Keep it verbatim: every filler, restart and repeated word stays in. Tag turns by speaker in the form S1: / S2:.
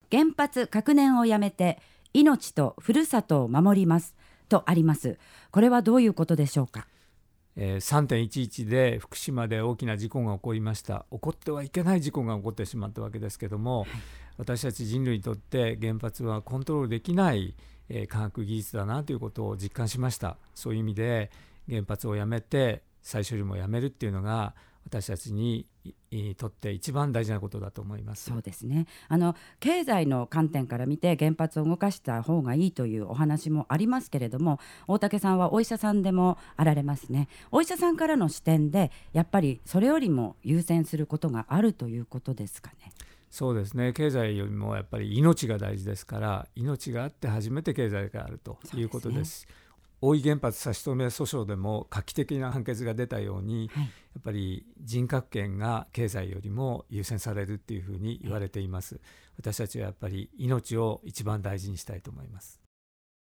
S1: 原発核燃をやめて命とふるさとを守りますとあります。これはどういうことでしょうか。
S2: えー、さんてんいちいち で福島で大きな事故が起こりました。起こってはいけない事故が起こってしまったわけですけども、はい、私たち人類にとって原発はコントロールできない、えー、科学技術だなということを実感しました。そういう意味で原発をやめて再処理もやめるっていうのが私たちにとって一番大事なことだと思います。
S1: そうですね。あの経済の観点から見て原発を動かした方がいいというお話もありますけれども、大竹さんはお医者さんでもあられますね。お医者さんからの視点でやっぱりそれよりも優先することがあるということですかね。
S2: そうですね。経済よりもやっぱり命が大事ですから、命があって初めて経済があるということです。大井原発差し止め訴訟でも画期的な判決が出たように、はい、やっぱり人格権が経済よりも優先されるっていうふうに言われています。私たちはやっぱり命を一番大事にしたいと思います。